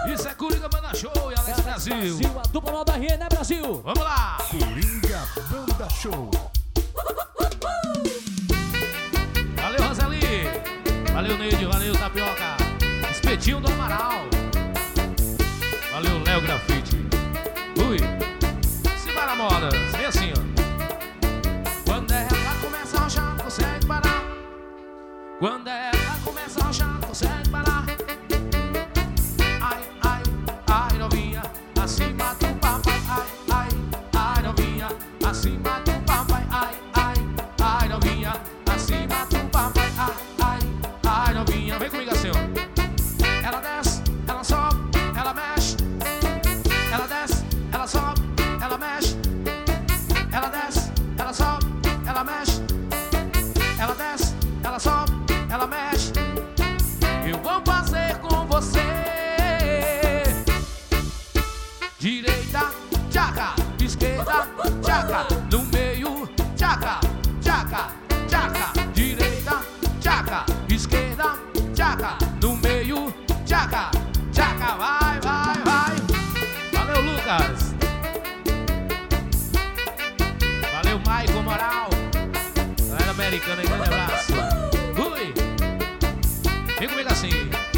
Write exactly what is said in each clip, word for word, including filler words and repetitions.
Isso é Coringa Banda Show e Alex Brasil. Brasil, a dupla nova R, né, Brasil? Vamos lá. Coringa Banda Show. Valeu, Roseli. Valeu, Neide. Valeu, Tapioca. Espetinho do Amaral. Valeu, Léo Grafite. Ui. Se vai na moda. Vem assim, ó. Quando ela começa a rochar, não consegue parar. Quando ela começa a rochar, não consegue parar. Ai, ai, ai, novinha, acima do papai. Ai, ai, ai, novinha, acima do papai. Ai, ai, ai, novinha, acima do papai. Ai, ai, ai, novinha. Vem comigo assim, ó. Ela desce, ela sobe, ela mexe. Ela desce, ela sobe, ela mexe. Ela desce, ela sobe, ela mexe. Ela desce, ela sobe, ela mexe. Eu vou fazer com você. Direita, tchaca, esquerda, tchaca, no meio, tchaca, tchaca, tchaca. Direita, tchaca, esquerda, tchaca, no meio, tchaca, tchaca. Vai, vai, vai. Valeu, Lucas. Valeu, Maicon Moral. Galera americana aí, grande abraço. Ui. Vem comigo assim.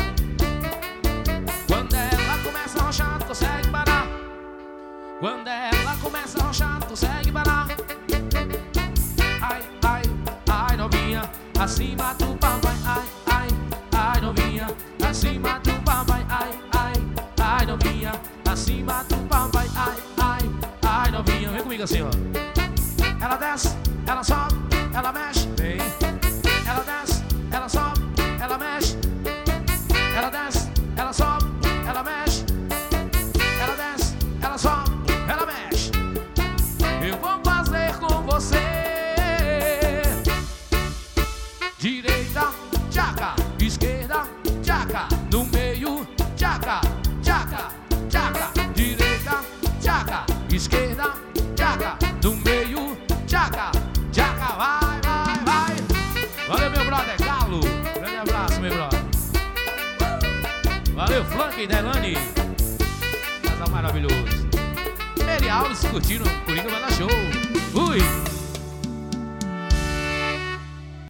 Quando ela começa a rochar, não consegue parar. Quando ela começa a rochar, não consegue parar. Ai, ai, ai, novinha, acima do papai. Ai, ai, ai, novinha, acima do papai. Ai, ai, ai, novinha, acima do papai. Ai, ai, ai, novinha. Vem comigo assim, ó. Ela desce, ela sobe, ela mexe. Vem. Ela desce, ela sobe, ela mexe. Ela desce, ela sobe, ela mexe. Ela desce, ela sobe, ela mexe. Eu vou fazer com você. Direita, tchaca, esquerda, tchaca, no meio, tchaca, tchaca, tchaca. Direita, tchaca, esquerda, tchaca, no meio, tchaca, tchaca. Vai, vai, vai. Valeu, meu brother Galo. Grande abraço, meu brother. Valeu, Flank e Delane. Casal maravilhoso. Mary Alves curtindo Coringa Banda Show. Ui.